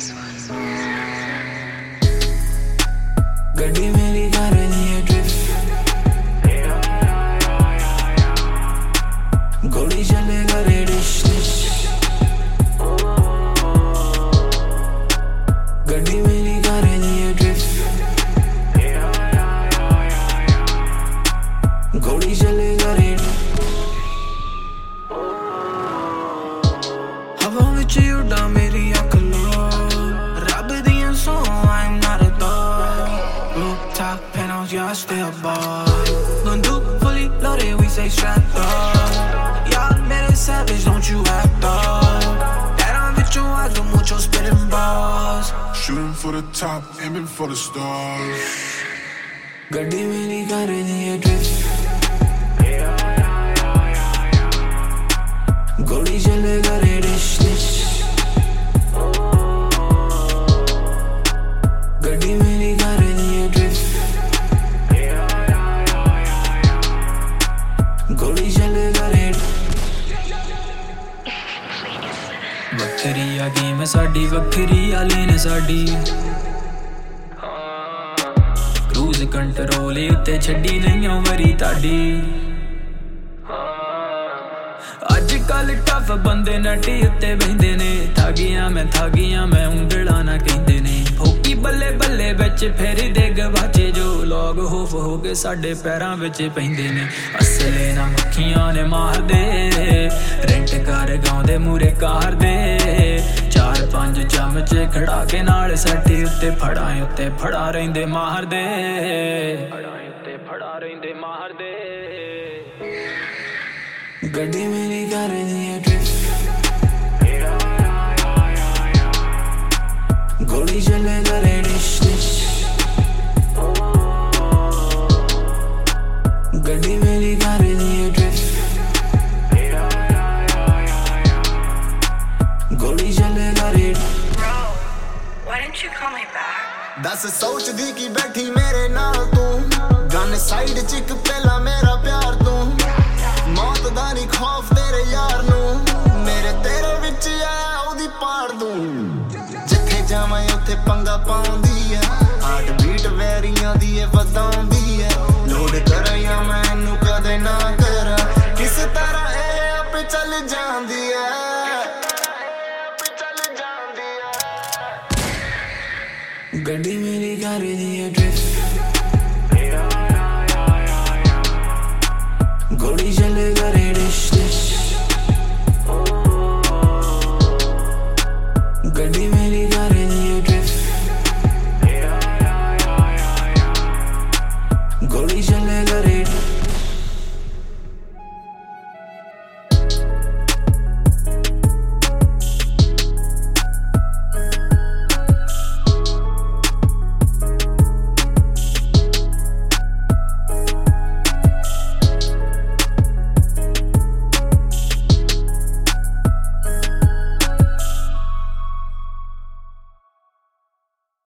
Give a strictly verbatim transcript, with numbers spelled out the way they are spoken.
गड्डी मेरी कर रही है ड्रिफ्ट गोली चलेगा रेडिश गड्डी मेरी कर रही है ड्रिफ्ट गोली चलेगा रेड हवा विच उड़ा मेरी अख लो रब दियां सौ I'm not a dog rooftop penthouse y'all still ball gon' do fully loaded we say strapped up y'all made it savage don't you act up that I'm with you I do mucho spitting balls shooting for the top aiming for the stars गड्डी मेरी कर रही है drift गोली चलेगा reddish गड्डी मेरी कर रही है ड्रिफ्ट गोली चलेगा रेड वक्री आ गेम साडी वक्री आ लेन साडी क्रूज कंट्रोल उत्ते छड्डी नहीं वरी ताडी अजकल टफ बंदे नटी उत्ते बहिंदे ने थागियां मैं थागियां मैं उंगला ना कहंदे ने भोकी बल्ले बल्ले विच फेरी दे गवाचे जो लोग होफ हो के साडे पैरां विच पैंदे ने असले ना मक्खियां ने मार दे रेंट कर गाउंदे मूरे कार दे चार पंज चमचे खड़ा के नाल सट्टी उत्ते फड़ा उत्ते फड़ा रहिंदे मार दे फड़ा उत्ते फड़ा रहिंदे मार दे गड्डी मेरी कर रही है ड्रिफ्ट गोली चलेगा रेडिश गड्डी मेरी कर रही है ड्रिफ्ट गोली चलेगा red Why didn't you call me back? दस सोचदी की बैठी मेरे नाल तू गन साइड च इक पहला मेरा प्यार तू मौत दा नहीं खौफ तेरे यार नू मेरे तेरे विच आया ओदी पाड़ दूं जिथे जावां उत्थे पंगा पाउंदी है हार्ट बीट वैरियां दी ए वधाउंदी है लोड करा या मैनू कदे ना करा किस तरह ए आपे चल जांदी है चल जांदी है गड्डी मेरी कर रही है ड्रिफ्ट गोली चलेगा रेडिश गड्डी मेरी कर रही